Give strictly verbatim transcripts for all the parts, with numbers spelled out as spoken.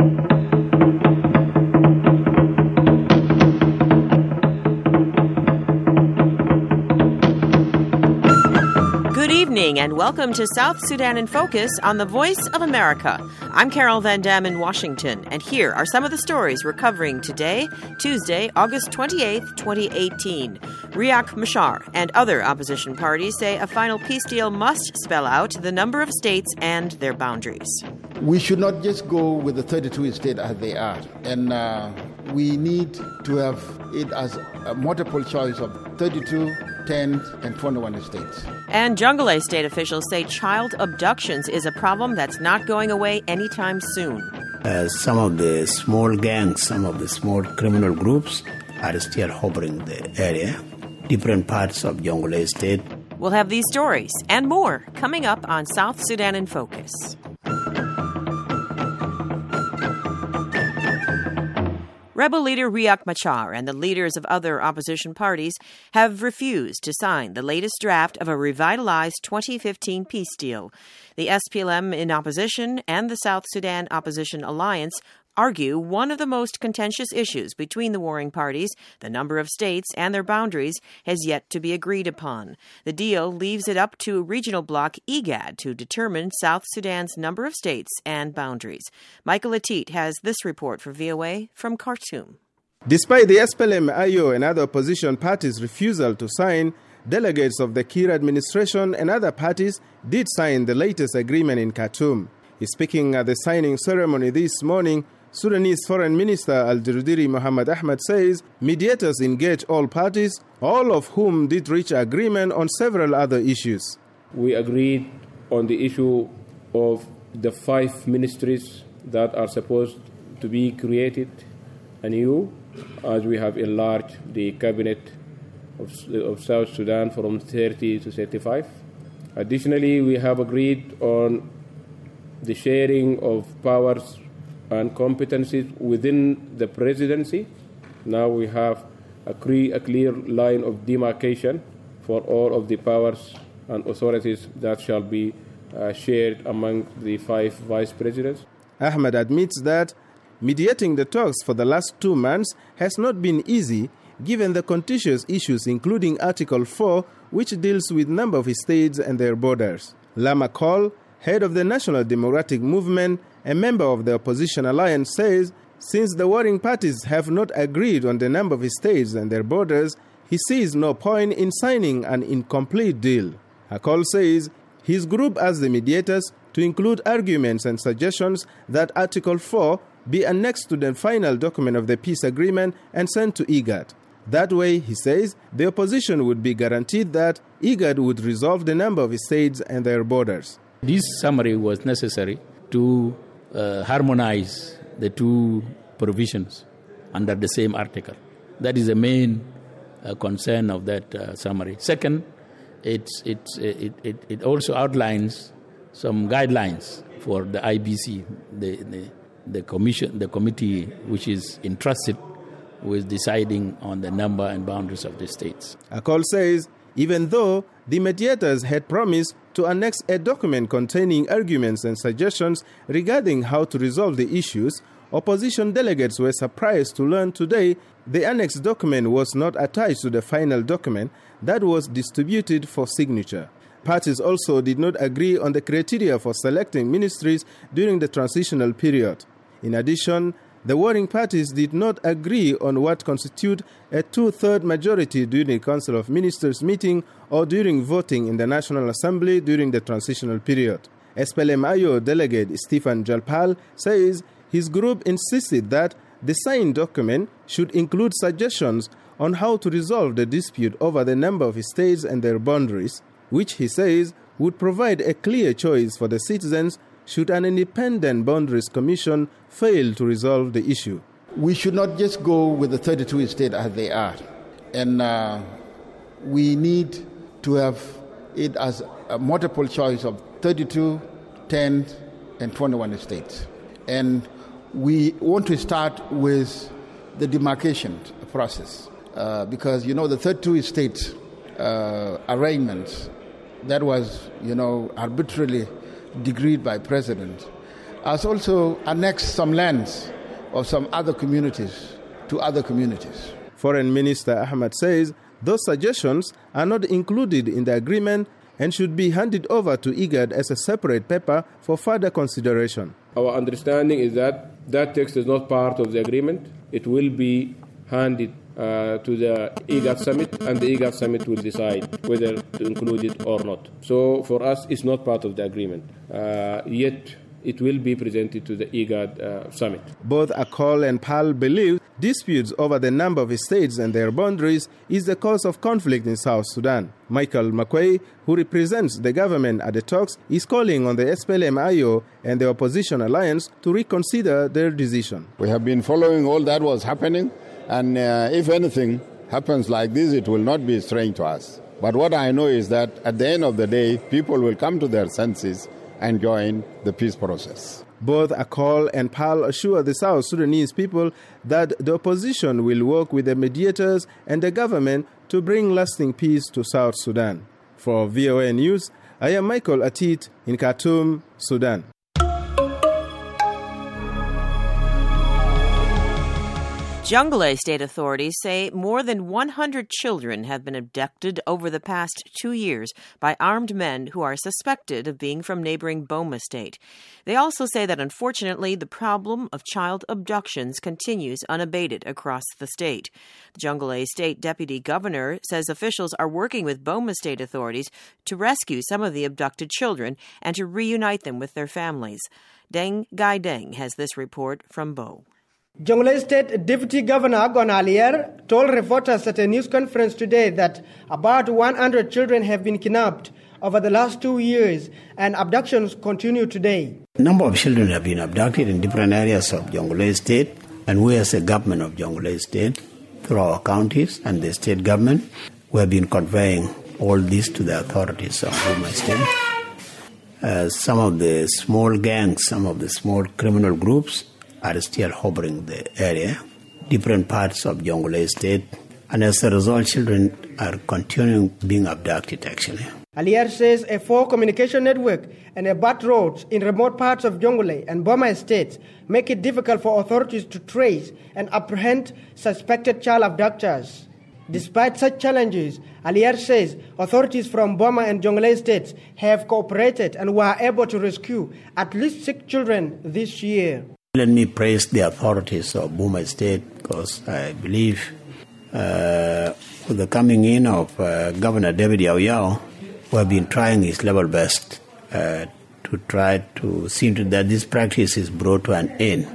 And welcome to South Sudan in Focus on the Voice of America. I'm Carol Van Dam in Washington, and here are some of the stories we're covering today, Tuesday, August twenty-eighth, twenty eighteen. Riek Machar and other opposition parties say a final peace deal must spell out the number of states and their boundaries. We should not just go with the thirty-two states as they are, and uh, we need to have it as a multiple choice of thirty-two, ten, and twenty-one states. And Jonglei state officials say child abductions is a problem that's not going away anytime soon. Uh, some of the small gangs, some of the small criminal groups are still hovering the area, different parts of Jonglei state. We'll have these stories and more coming up on South Sudan in Focus. Rebel leader Riek Machar and the leaders of other opposition parties have refused to sign the latest draft of a revitalized twenty fifteen peace deal. The S P L M in opposition and the South Sudan Opposition Alliance argue one of the most contentious issues between the warring parties, the number of states and their boundaries, has yet to be agreed upon. The deal leaves it up to regional bloc IGAD to determine South Sudan's number of states and boundaries. Michael Latit has this report for V O A from Khartoum. Despite the S P L M-I O and other opposition parties' refusal to sign, delegates of the Kiir administration and other parties did sign the latest agreement in Khartoum. Speaking at the signing ceremony this morning, Sudanese Foreign Minister Al-Dirdiri Mohamed Ahmed says mediators engaged all parties, all of whom did reach agreement on several other issues. We agreed on the issue of the five ministries that are supposed to be created anew, as we have enlarged the cabinet of, of South Sudan from thirty to thirty-five. Additionally, we have agreed on the sharing of powers and competencies within the presidency. Now we have a, cre- a clear line of demarcation for all of the powers and authorities that shall be uh, shared among the five vice presidents. Ahmed admits that mediating the talks for the last two months has not been easy, given the contentious issues including Article four, which deals with number of states and their borders. Lama Cole, head of the National Democratic Movement, a member of the opposition alliance, says since the warring parties have not agreed on the number of states and their borders, he sees no point in signing an incomplete deal. Akol says his group asked the mediators to include arguments and suggestions that Article four be annexed to the final document of the peace agreement and sent to IGAD. That way, he says, the opposition would be guaranteed that IGAD would resolve the number of states and their borders. This summary was necessary to uh, harmonize the two provisions under the same article. That is the main uh, concern of that uh, summary. Second, it's, it's, it, it, it also outlines some guidelines for the I B C, the, the, the commission, the committee which is entrusted with deciding on the number and boundaries of the states. Akol says even though the mediators had promised to annex a document containing arguments and suggestions regarding how to resolve the issues, opposition delegates were surprised to learn today the annexed document was not attached to the final document that was distributed for signature. Parties also did not agree on the criteria for selecting ministries during the transitional period. In addition, the warring parties did not agree on what constitute a two-thirds majority during the Council of Ministers meeting or during voting in the National Assembly during the transitional period. S P L M-I O delegate Stephen Jalpal says his group insisted that the signed document should include suggestions on how to resolve the dispute over the number of states and their boundaries, which he says would provide a clear choice for the citizens should an independent boundaries commission fail to resolve the issue. We should not just go with the thirty-two states as they are. And uh, we need to have it as a multiple choice of thirty-two, ten, and twenty-one states. And we want to start with the demarcation process uh, because, you know, the thirty-two state uh, arrangement that was, you know, arbitrarily decreed by president has also annexed some lands of some other communities to other communities. Foreign Minister Ahmad says those suggestions are not included in the agreement and should be handed over to IGAD as a separate paper for further consideration. Our understanding is that that text is not part of the agreement. It will be handed uh, to the IGAD summit, and the IGAD summit will decide whether to include it or not. So for us, it's not part of the agreement. Uh, yet it will be presented to the IGAD uh, summit. Both Akol and Pal believe disputes over the number of states and their boundaries is the cause of conflict in South Sudan. Michael Makwei, who represents the government at the talks, is calling on the S P L M I O and the opposition alliance to reconsider their decision. We have been following all that was happening, and uh, if anything happens like this, it will not be strange to us. But what I know is that at the end of the day, people will come to their senses and join the peace process. Both Akol and Pal assure the South Sudanese people that the opposition will work with the mediators and the government to bring lasting peace to South Sudan. For V O A News, I am Michael Atit in Khartoum, Sudan. Jonglei state authorities say more than one hundred children have been abducted over the past two years by armed men who are suspected of being from neighboring Boma state. They also say that unfortunately the problem of child abductions continues unabated across the state. The Jonglei state deputy governor says officials are working with Boma state authorities to rescue some of the abducted children and to reunite them with their families. Deng Gai Deng has this report from Bo. Jonglei State Deputy Governor Gon Alier told reporters at a news conference today that about one hundred children have been kidnapped over the last two years and abductions continue today. A number of children have been abducted in different areas of Jonglei State, and we as a government of Jonglei State, through our counties and the state government, we have been conveying all this to the authorities of Boma State. Uh, some of the small gangs, some of the small criminal groups are still hovering the area, different parts of Jonglei State, and as a result, children are continuing being abducted, actually. Alier says a poor communication network and a bad roads in remote parts of Jonglei and Boma estates make it difficult for authorities to trace and apprehend suspected child abductors. Despite such challenges, Alier says authorities from Boma and Jonglei estates have cooperated and were able to rescue at least six children this year. Let me praise the authorities of Boma State because I believe uh, with the coming in of uh, Governor David Yao Yao, who have been trying his level best uh, to try to see to that this practice is brought to an end.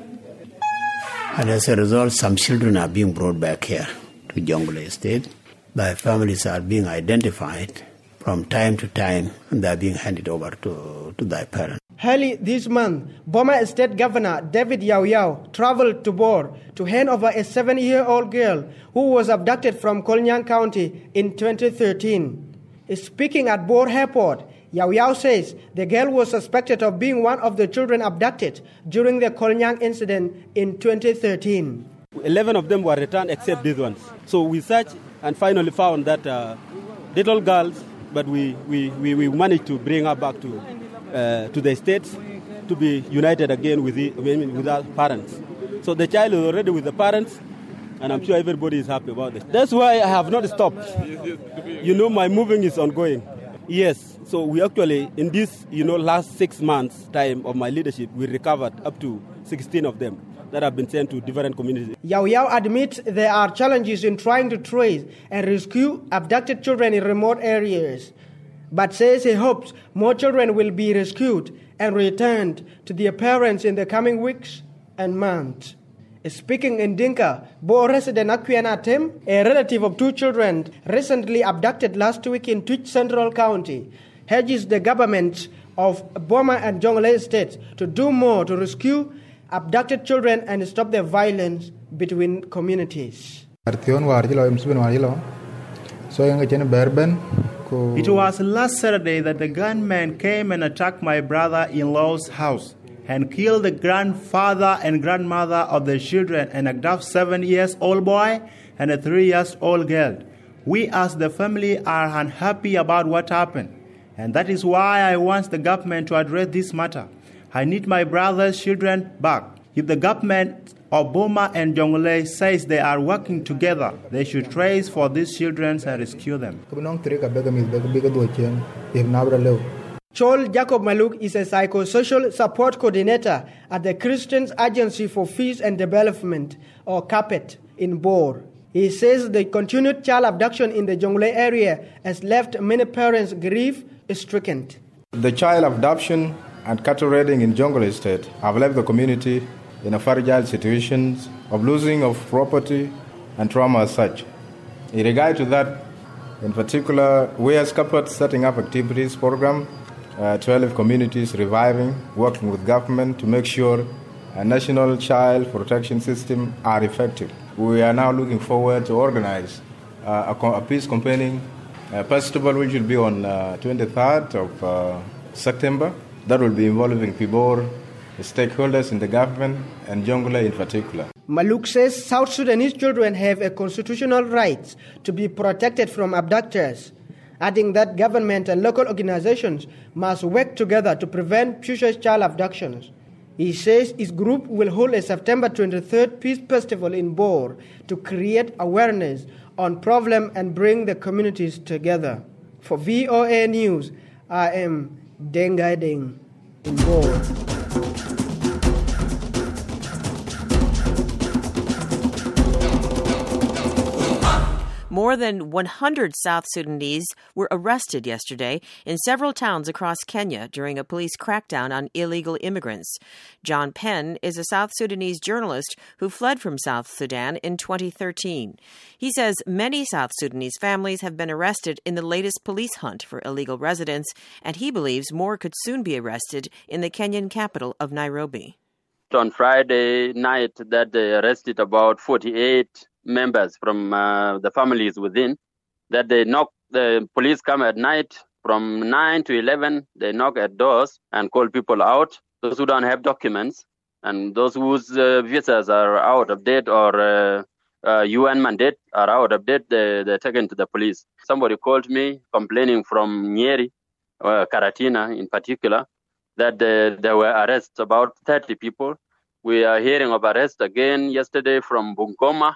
And as a result, some children are being brought back here to Jonglei State. Their families are being identified from time to time, and they are being handed over to, to their parents. Early this month, Boma State Governor David Yao Yao traveled to Bor to hand over a seven-year-old girl who was abducted from Kolnyang County in twenty thirteen. Speaking at Bor Airport, Yao Yao says the girl was suspected of being one of the children abducted during the Kolnyang incident in twenty thirteen. Eleven of them were returned except these ones. So we searched and finally found that uh, little girls, but we, we, we, we managed to bring her back to Uh, to the states to be united again with, the, with our parents. So the child is already with the parents, and I'm sure everybody is happy about it. That's why I have not stopped. You know, my moving is ongoing. Yes, so we actually, in this, you know, last six months time of my leadership, we recovered up to sixteen of them that have been sent to different communities. Yao Yao admits there are challenges in trying to trace and rescue abducted children in remote areas, but says he hopes more children will be rescued and returned to their parents in the coming weeks and months. Speaking in Dinka, Bo resident Akwiana Tem, a relative of two children recently abducted last week in Twitch Central County, urges the government of Boma and Jonglei states to do more to rescue abducted children and stop the violence between communities. It was last Saturday that the gunmen came and attacked my brother-in-law's house and killed the grandfather and grandmother of the children and abducted a seven-year-old boy and a three-year-old girl. We as the family are unhappy about what happened, and that is why I want the government to address this matter. I need my brother's children back. If the government of Burma and Jonglei says they are working together, they should trace for these children and rescue them. Chol Jacob Maluk is a psychosocial support coordinator at the Christian Agency for Peace and Development, or CAPET, in Bor. He says the continued child abduction in the Jonglei area has left many parents grief-stricken. The child abduction and cattle raiding in Jonglei State have left the community in a fragile situation of losing of property and trauma as such. In regard to that, in particular, we as CAPET setting up activities program uh, to help communities reviving, working with government to make sure a national child protection system are effective. We are now looking forward to organize uh, a, a peace campaigning uh, festival which will be on uh, twenty-third of uh, September. That will be involving Pibor, the stakeholders in the government, and Jonglei in particular. Maluk says South Sudanese children have a constitutional right to be protected from abductors, adding that government and local organizations must work together to prevent future child abductions. He says his group will hold a September twenty-third Peace Festival in Bor to create awareness on problem and bring the communities together. For V O A News, I am Dengai Deng in Bor. More than one hundred South Sudanese were arrested yesterday in several towns across Kenya during a police crackdown on illegal immigrants. John Penn is a South Sudanese journalist who fled from South Sudan in twenty thirteen. He says many South Sudanese families have been arrested in the latest police hunt for illegal residents, and he believes more could soon be arrested in the Kenyan capital of Nairobi. On Friday night, that they arrested about forty-eight members from uh, the families within, that they knock, the police come at night from nine to eleven, they knock at doors and call people out, those who don't have documents, and those whose uh, visas are out of date or uh, uh, U N mandate are out of date, they, they're taken to the police. Somebody called me complaining from Nyeri, uh, Karatina in particular, that they, there were arrests, about thirty people. We are hearing of arrests again yesterday from Bungoma.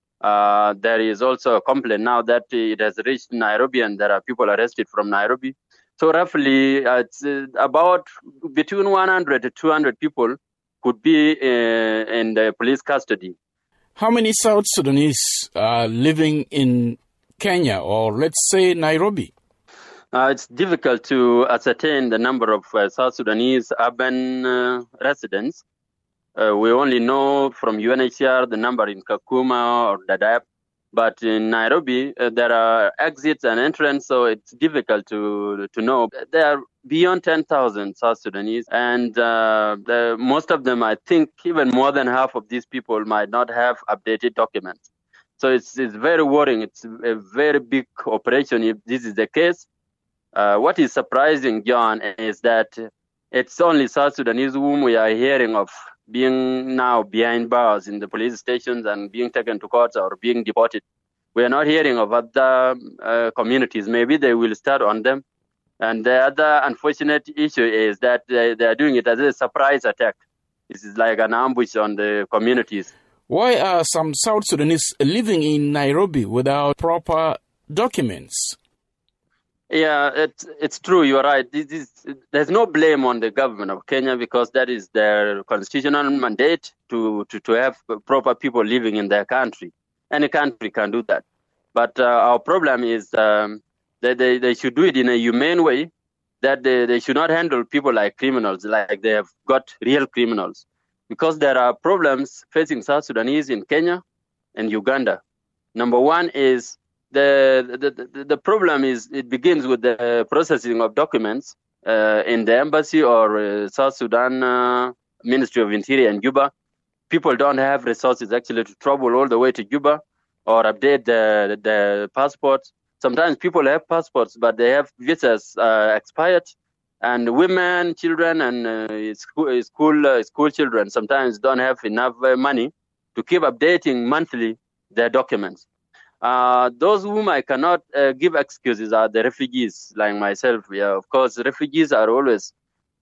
Uh, there is also a complaint now that it has reached Nairobi and there are people arrested from Nairobi. So roughly uh, it's uh, about between one hundred to two hundred people could be uh, in the police custody. How many South Sudanese are living in Kenya or let's say Nairobi? Uh, it's difficult to ascertain the number of uh, South Sudanese urban uh, residents. Uh, we only know from U N H C R the number in Kakuma or Dadaab, but in Nairobi uh, there are exits and entrance, so it's difficult to to know. There are beyond ten thousand South Sudanese, and uh, the, most of them, I think, even more than half of these people might not have updated documents. So it's it's very worrying. It's a very big operation if this is the case. Uh, what is surprising, John, is that it's only South Sudanese whom we are hearing of being now behind bars in the police stations and being taken to courts or being deported. We are not hearing of other uh, communities. Maybe they will start on them. And the other unfortunate issue is that they, they are doing it as a surprise attack. This is like an ambush on the communities. Why are some South Sudanese living in Nairobi without proper documents? Yeah, it's it's true. You're right. This is, there's no blame on the government of Kenya because that is their constitutional mandate to, to, to have proper people living in their country. Any country can do that. But uh, our problem is um, that they, they should do it in a humane way, that they, they should not handle people like criminals, like they have got real criminals. Because there are problems facing South Sudanese in Kenya and Uganda. Number one is The, the the the problem is it begins with the processing of documents uh, in the embassy or uh, South Sudan uh, Ministry of Interior in Juba. People don't have resources actually to travel all the way to Juba or update the the passports. Sometimes people have passports, but they have visas uh, expired, and women, children, and uh, school school, uh, school children sometimes don't have enough uh, money to keep updating monthly their documents. Uh, those whom I cannot uh, give excuses are the refugees, like myself. Yeah, of course, refugees are always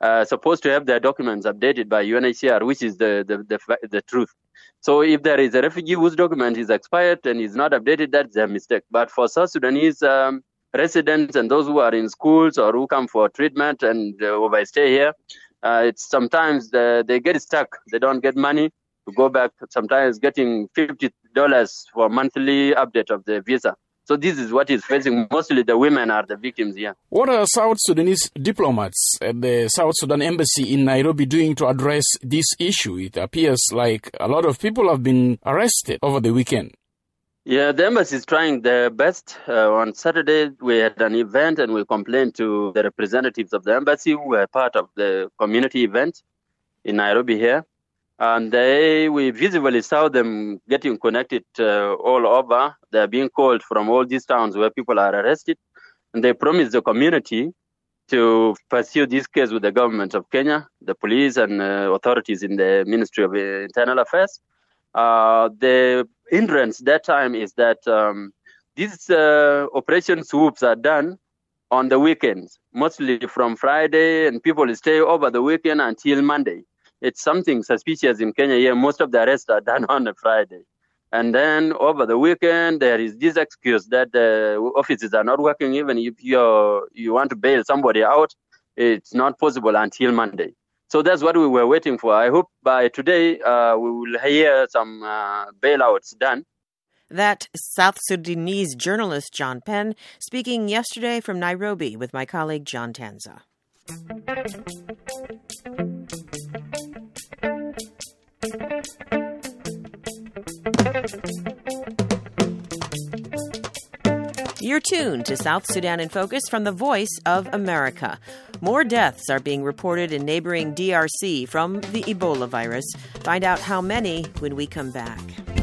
uh, supposed to have their documents updated by U N H C R, which is the, the, the, the truth. So if there is a refugee whose document is expired and is not updated, that's a mistake. But for South Sudanese um, residents and those who are in schools or who come for treatment and uh, overstay here, uh, it's sometimes the, they get stuck. They don't get money to go back, sometimes getting fifty dollars for monthly update of the visa. So this is what is facing. Mostly the women are the victims here. What are South Sudanese diplomats at the South Sudan Embassy in Nairobi doing to address this issue? It appears like a lot of people have been arrested over the weekend. Yeah, the embassy is trying their best. Uh, on Saturday, we had an event and we complained to the representatives of the embassy who were part of the community event in Nairobi here. And they, we visibly saw them getting connected uh, all over. They're being called from all these towns where people are arrested. And they promised the community to pursue this case with the government of Kenya, the police and uh, authorities in the Ministry of Internal Affairs. Uh, the hindrance that time is that um, these uh, operation swoops are done on the weekends, mostly from Friday, and people stay over the weekend until Monday. It's something suspicious in Kenya here. Most of the arrests are done on a Friday. And then over the weekend, there is this excuse that the offices are not working. Even if you you want to bail somebody out, it's not possible until Monday. So that's what we were waiting for. I hope by today uh, we will hear some uh, bailouts done. That South Sudanese journalist John Penn speaking yesterday from Nairobi with my colleague John Tanza. You're tuned to South Sudan in Focus from the Voice of America. More deaths are being reported in neighboring D R C from the Ebola virus. Find out how many when we come back.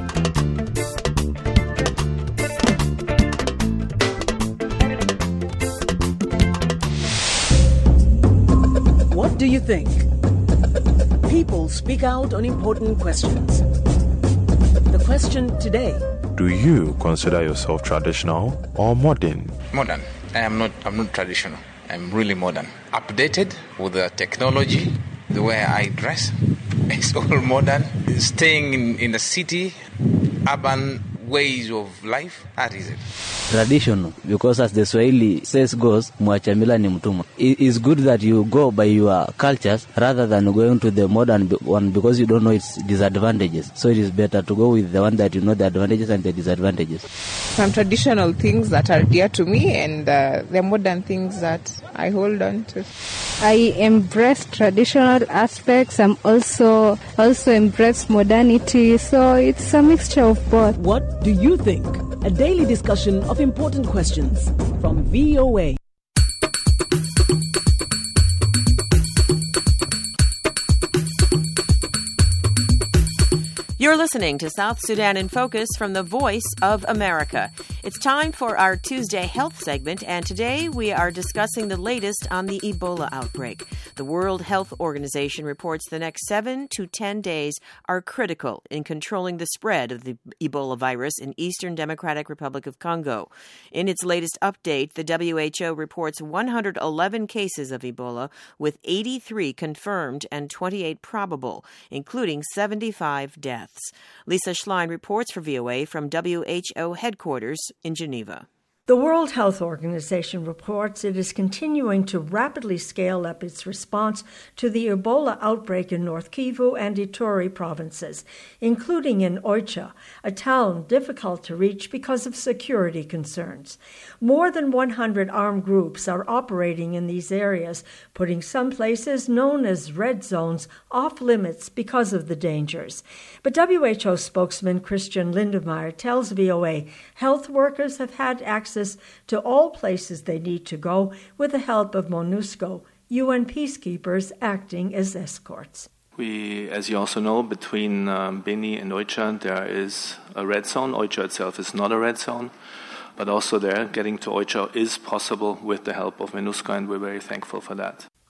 What do you think? People speak out on important questions. The question today: do you consider yourself traditional or modern? Modern. I am not. I'm not traditional. I'm really modern. Updated with the technology, the way I dress. It's all modern. Staying in, in the city, urban ways of life. That is it. Traditional, because as the Swahili says goes, mwacha mila ni mtumwa. It is good that you go by your cultures rather than going to the modern one because you don't know its disadvantages. So it is better to go with the one that you know the advantages and the disadvantages. Some traditional things that are dear to me and uh, the modern things that I hold on to. I embrace traditional aspects. I'm also also embrace modernity. So it's a mixture of both. What do you think? A daily discussion of important questions from V O A. You're listening to South Sudan in Focus from the Voice of America. It's time for our Tuesday Health segment, and today we are discussing the latest on the Ebola outbreak. The World Health Organization reports the next seven to ten days are critical in controlling the spread of the Ebola virus in Eastern Democratic Republic of Congo. In its latest update, the W H O reports one hundred eleven cases of Ebola, with eighty-three confirmed and twenty-eight probable, including seventy-five deaths. Lisa Schlein reports for V O A from W H O headquarters in Geneva. The World Health Organization reports it is continuing to rapidly scale up its response to the Ebola outbreak in North Kivu and Ituri provinces, including in Oicha, a town difficult to reach because of security concerns. More than one hundred armed groups are operating in these areas, putting some places known as red zones off limits because of the dangers. But W H O spokesman Christian Lindemeyer tells V O A health workers have had access to all places they need to go with the help of MONUSCO, U N peacekeepers acting as escorts. We, as you also know, between um, Beni and Oicha, there is a red zone. Oicha itself is not a red zone, but also there, getting to Oicha is possible with the help of MONUSCO, and we're very thankful for that.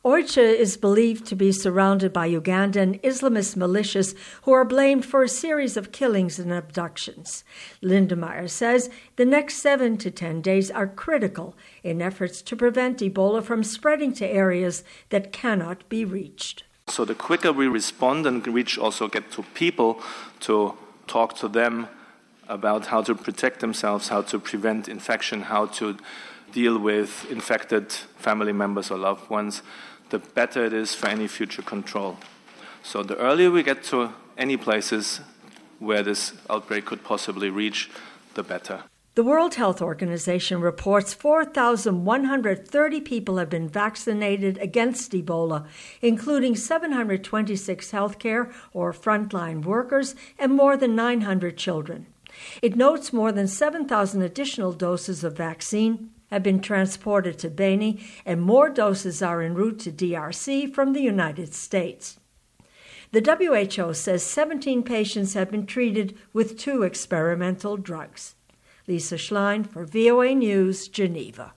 Oicha is believed to be surrounded by Ugandan Islamist militias who are blamed for a series of killings and abductions. Lindemeyer says the next seven to ten days are critical in efforts to prevent Ebola from spreading to areas that cannot be reached. So the quicker we respond and reach also get to people to talk to them about how to protect themselves, how to prevent infection, how to deal with infected family members or loved ones, the better it is for any future control. So the earlier we get to any places where this outbreak could possibly reach, the better. The World Health Organization reports four thousand one hundred thirty people have been vaccinated against Ebola, including seven hundred twenty-six healthcare or frontline workers and more than nine hundred children. It notes more than seven thousand additional doses of vaccine have been transported to Beni, and more doses are en route to D R C from the United States. The W H O says seventeen patients have been treated with two experimental drugs. Lisa Schlein for V O A News, Geneva.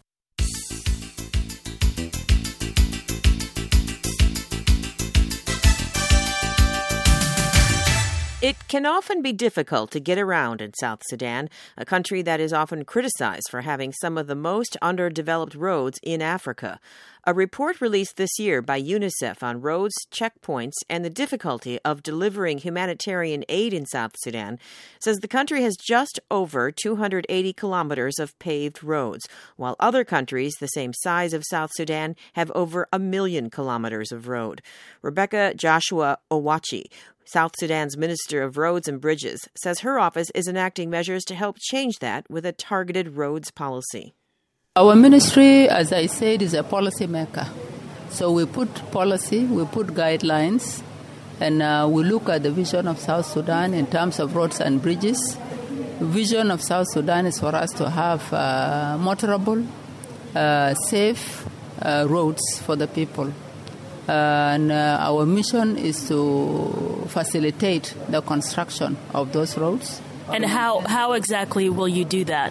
It can often be difficult to get around in South Sudan, a country that is often criticized for having some of the most underdeveloped roads in Africa. A report released this year by UNICEF on roads, checkpoints, and the difficulty of delivering humanitarian aid in South Sudan says the country has just over two hundred eighty kilometers of paved roads, while other countries the same size of South Sudan have over a million kilometers of road. Rebecca Joshua Owachi, South Sudan's Minister of Roads and Bridges, says her office is enacting measures to help change that with a targeted roads policy. Our ministry, as I said, is a policy maker. So we put policy, we put guidelines, and uh, we look at the vision of South Sudan in terms of roads and bridges. The vision of South Sudan is for us to have uh, motorable, uh, safe uh, roads for the people. Uh, and uh, our mission is to facilitate the construction of those roads. And how, how exactly will you do that?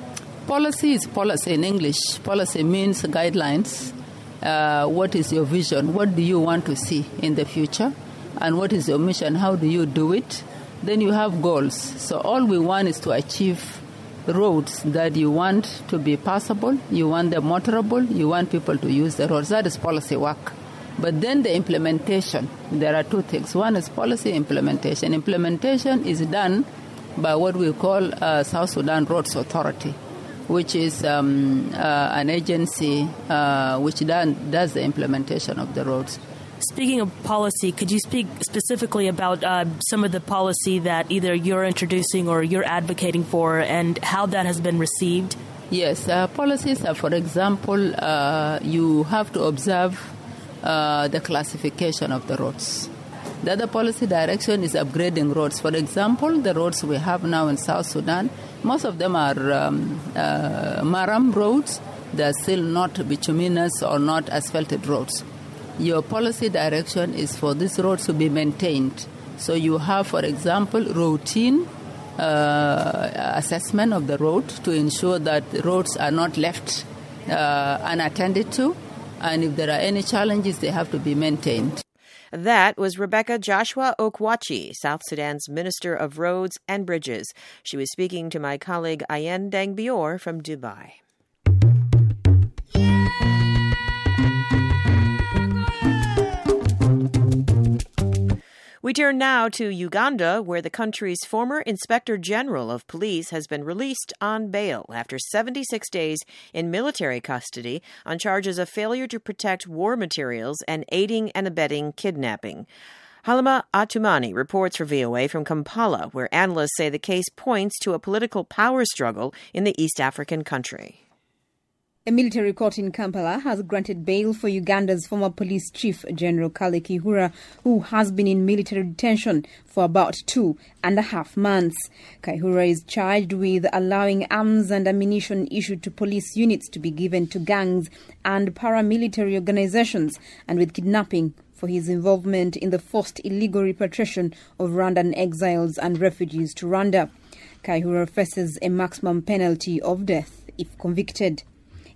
Policy is policy in English. Policy means guidelines. Uh, what is your vision? What do you want to see in the future? And what is your mission? How do you do it? Then you have goals. So all we want is to achieve roads that you want to be passable, you want them motorable, you want people to use the roads. That is policy work. But then the implementation, there are two things. One is policy implementation. Implementation is done by what we call uh, South Sudan Roads Authority, which is um, uh, an agency uh, which done, does the implementation of the roads. Speaking of policy, could you speak specifically about uh, some of the policy that either you're introducing or you're advocating for and how that has been received? Yes, uh, policies are, for example, uh, you have to observe Uh, the classification of the roads. The other policy direction is upgrading roads. For example, the roads we have now in South Sudan, most of them are um, uh, Maram roads. They're still not bituminous or not asphalted roads. Your policy direction is for these roads to be maintained. So you have, for example, routine uh, assessment of the road to ensure that roads are not left uh, unattended to. And if there are any challenges, they have to be maintained. That was Rebecca Joshua Okwachi, South Sudan's Minister of Roads and Bridges. She was speaking to my colleague Ayen Dangbior from Dubai. We turn now to Uganda, where the country's former Inspector General of Police has been released on bail after seventy-six days in military custody on charges of failure to protect war materials and aiding and abetting kidnapping. Halima Atumani reports for V O A from Kampala, where analysts say the case points to a political power struggle in the East African country. A military court in Kampala has granted bail for Uganda's former police chief, General Kale Kihura, who has been in military detention for about two and a half months. Kihura is charged with allowing arms and ammunition issued to police units to be given to gangs and paramilitary organizations, and with kidnapping for his involvement in the forced illegal repatriation of Rwandan exiles and refugees to Rwanda. Kihura faces a maximum penalty of death if convicted.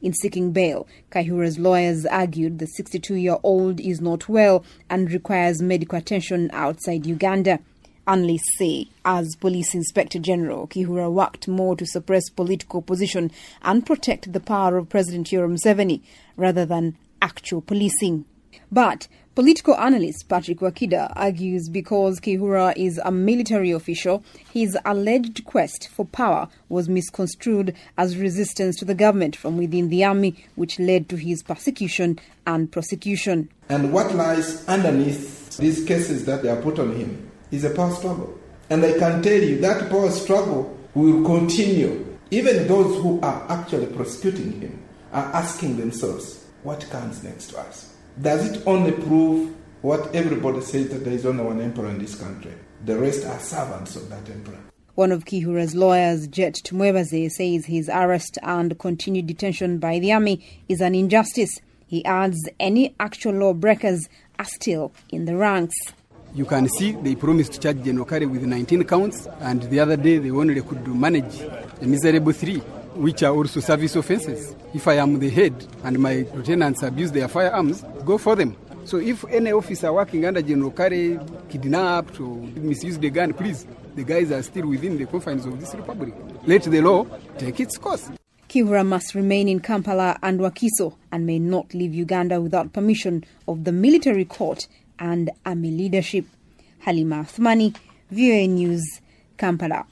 in seeking bail. Kaihura's lawyers argued the sixty-two-year-old is not well and requires medical attention outside Uganda. Analysts say, as Police Inspector General, Kaihura worked more to suppress political opposition and protect the power of President Yoweri Museveni rather than actual policing. But political analyst Patrick Wakida argues because Kaihura is a military official, his alleged quest for power was misconstrued as resistance to the government from within the army, which led to his persecution and prosecution. And what lies underneath these cases that they are put on him is a power struggle. And I can tell you that power struggle will continue. Even those who are actually prosecuting him are asking themselves, what comes next to us? Does it only prove what everybody says, that there is only one emperor in this country? The rest are servants of that emperor. One of Kaihura's lawyers, Jet Tumwebaze, says his arrest and continued detention by the army is an injustice. He adds any actual lawbreakers are still in the ranks. You can see they promised to charge General Kare with nineteen counts, and the other day they only could manage a miserable three, which are also service offences. If I am the head and my lieutenants abuse their firearms, go for them. So if any officer working under General Kare kidnapped or misused the gun, please, the guys are still within the confines of this republic. Let the law take its course. Kaihura must remain in Kampala and Wakiso and may not leave Uganda without permission of the military court and army leadership. Halima Athmani, V O A News, Kampala.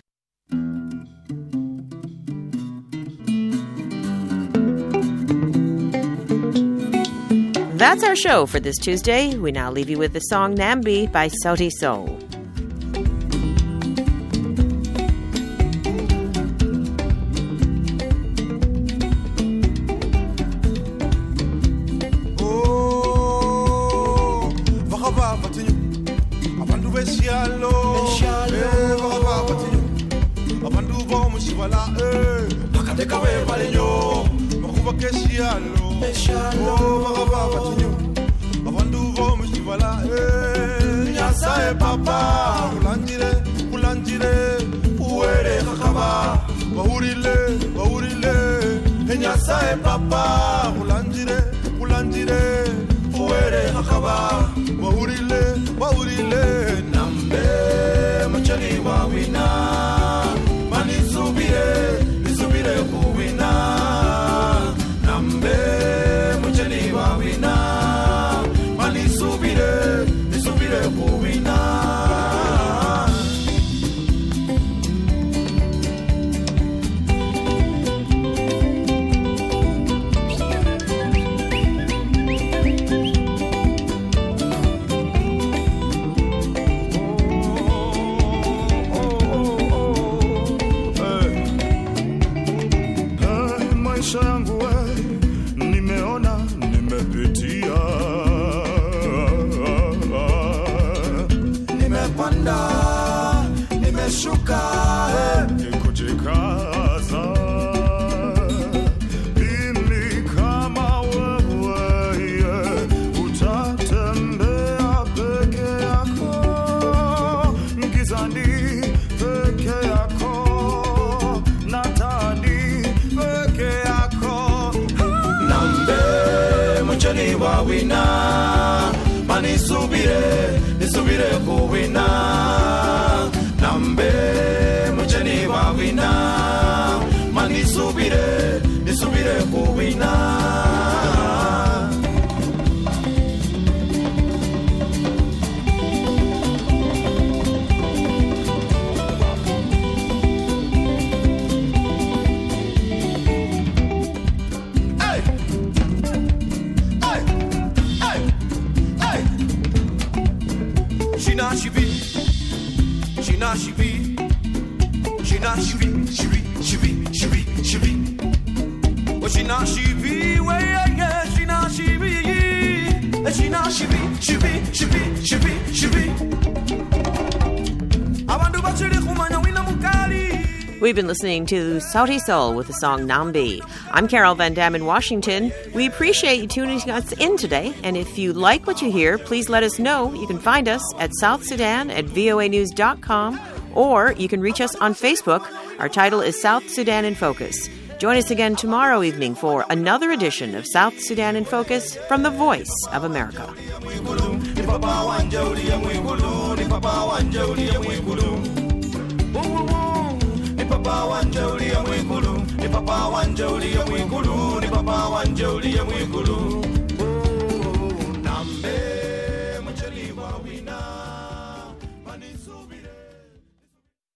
That's our show for this Tuesday. We now leave you with the song Nambi by Sauti Sol. Papa, ulanjire, ulanjire, uere kakaba, waurile, waurile, enyasa e papa, ulanjire, ulanjire, uere kakaba, waurile, waurile, nambe, machani wawina, mani subire, nisubire kuwina, nambe, machani wawina, mani subire, nisubire kuwina. Wawina, mani subire, nisubire kuwina. Nambe, mchani wawina, mani subire, nisubire kuwina. Shina shivi, shina shivi, shina shivi, shivi, shivi, shivi, shivi. Oh, shina shivi, way yeah, shina shivi, shina shivi, shivi, shivi, shivi, shivi. Abandu bachiri kumanya wina mukali. We've been listening to Sauti Sol with the song Nambi. I'm Carol Van Dam in Washington. We appreciate you tuning us in today, and if you like what you hear, please let us know. You can find us at South Sudan at V O A news dot com, or you can reach us on Facebook. Our title is South Sudan in Focus. Join us again tomorrow evening for another edition of South Sudan in Focus from the Voice of America. Papa wanjaulia mwikulu, ni papa wanjaulia mwikulu, ni papa wanjaulia mwikulu.